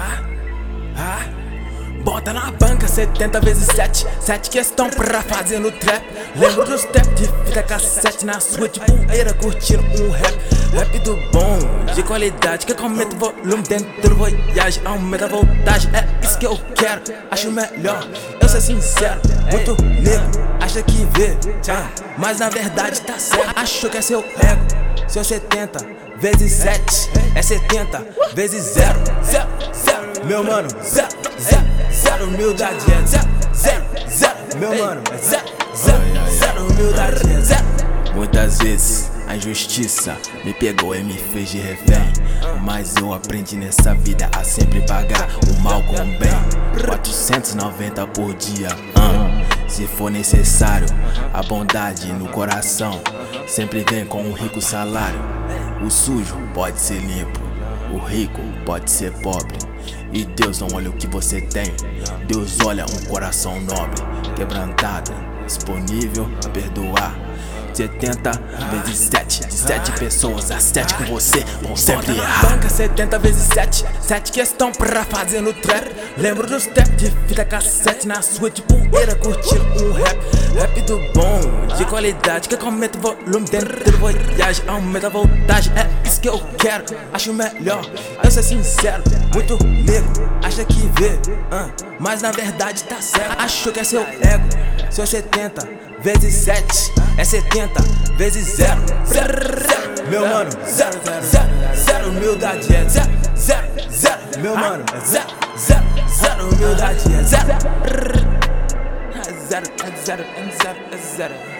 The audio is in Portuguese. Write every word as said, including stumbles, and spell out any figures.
Ah, ah. Bota na banca setenta vezes sete, sete questão pra fazer no trap. Lembro dos step de fita cassete na sua de poeira curtindo um rap. Rap do bom, de qualidade, que aumenta o volume dentro do voyage, aumenta a voltagem, é isso que eu quero, acho melhor, eu ser sincero. Muito negro, acha que vê, ah, mas na verdade tá certo. Achou que é seu ego, seu setenta vezes sete, é setenta vezes zero, zero, zero. Meu mano, zero, zero, zero humildade é zero, zero, zero. Meu mano, é zero, zero, zero humildade é zero. Muitas vezes a injustiça me pegou e me fez de refém, mas eu aprendi nessa vida a sempre pagar o mal com o bem. Quatrocentos e noventa por dia, uh, se for necessário. A bondade no coração sempre vem com um rico salário. O sujo pode ser limpo, o rico pode ser pobre, e Deus não olha o que você tem, Deus olha um coração nobre, quebrantado, disponível a perdoar. Setenta vezes sete, de sete pessoas, as sete com você vão sempre errar. Banca setenta vezes sete, sete questão pra fazer no trap. Lembro dos step de fita cassete na sua de poeira curtindo um rap. Rap do bom, de qualidade, que aumenta o volume dentro do voyage, aumenta a voltagem, é isso que eu quero, acho melhor, eu ser sincero. Muito negro, acha que vê, uh, mas na verdade tá certo. Achou que é seu ego, seu setenta vezes sete, é setenta vezes zero, zero, zero. Meu mano, zero, zero, zero, zero humildade é zero, zero, zero. Meu mano, é zero, zero, zero humildade é zero, zero, é zero, é zero, é zero.